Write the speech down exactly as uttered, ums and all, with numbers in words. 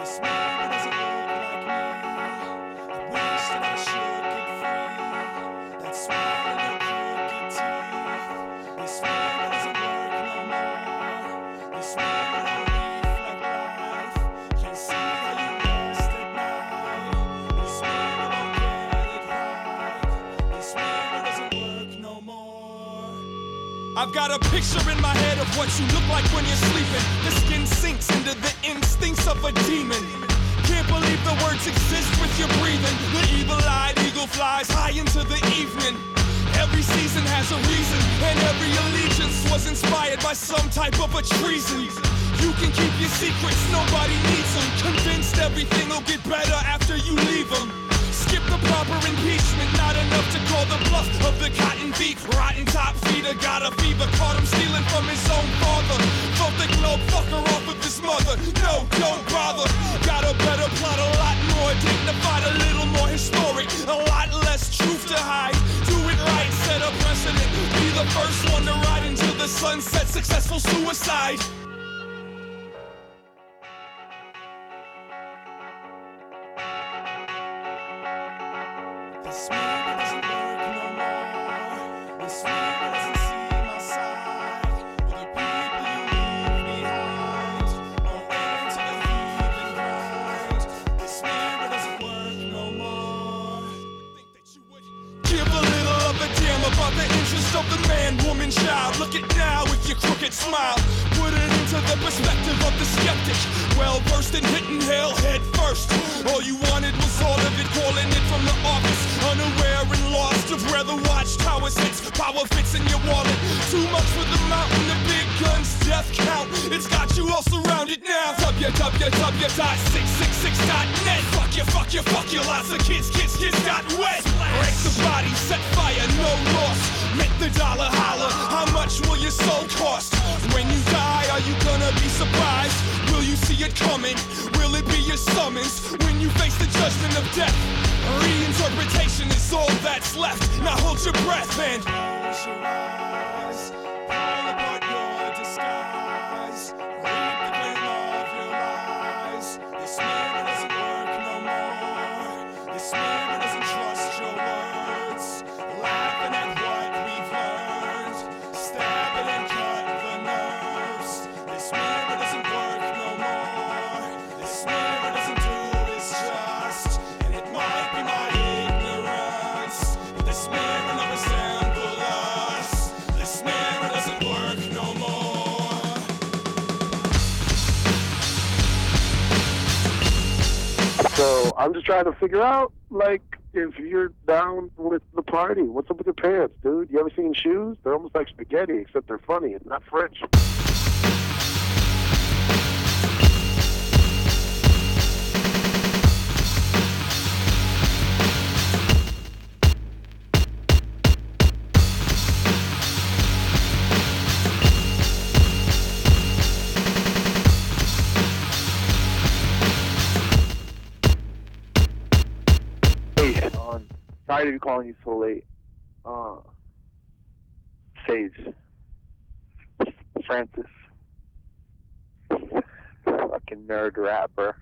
This man doesn't look like me. I wish that I should get free. That smile and the crooked teeth. This man doesn't work no more. This man don't reflect life. Can't see how you rest at night. This man won't get it right. This man doesn't work no more. I've got a picture in my head of what you look like when you're sleeping. The skin sinks into the instincts of a demon. Can't believe the words exist with your breathing. The evil-eyed eagle flies high into the evening. Every season has a reason, and every allegiance was inspired by some type of a treason. You can keep your secrets, nobody needs them. Convinced everything will get better after you leave them. Skip the proper impeachment, not enough to call the bluff of the cotton thief. Rotten top feeder, got a fever, caught him stealing from his own father. Thought the globe fucker off of his mother. No, don't bother. Got a better plot, a lot more dignified, a little more historic, a lot less truth to hide. Do it right, set a precedent. Be the first one to ride until the sunset. Successful suicide. This man doesn't work no more. This man doesn't see my side. Or the people you leave behind. No end to the thieving grind. This man doesn't work no more. Think that you would give a little of a damn about the interest of the man, woman, child. Look at now with your crooked smile. Put it into the perspective of the skeptic. Well versed in hitting hell head first. All you wanted was all of it, calling it from the office. Unaware and lost of where the watchtowers hits. Power fits in your wallet. Too much for the mountain, the big guns, death count. It's got you all surrounded now. w w w dot six six six dot net. Fuck you, fuck you, fuck you. Lots of kids, kids, kids got wet. Break the body, set fire, no loss. Make the dollar holler. How much will your soul cost? When you die, are you gonna be surprised? Will you see it coming? Will it be your summons? When you face the judgment of death, reinterpretation is all that's left. Now hold your breath and close your eyes. Pull apart your disguise. Reap the gleam of your lies. This man doesn't work no more. This man doesn't trust your words. Laughing at what we've learned. Stabbing and cut the nerves. This man doesn't work no more. This man doesn't do his just. And it might be my ignorance, but this man will resemble us. This man doesn't work no more. So I'm just trying to figure out, like, if you're down with the party. What's up with your pants, dude? You ever seen shoes? They're almost like spaghetti, except they're funny and not French. Hey, Sean. Sorry to be calling you so late. Uh, Sage. Francis. Fucking nerd rapper.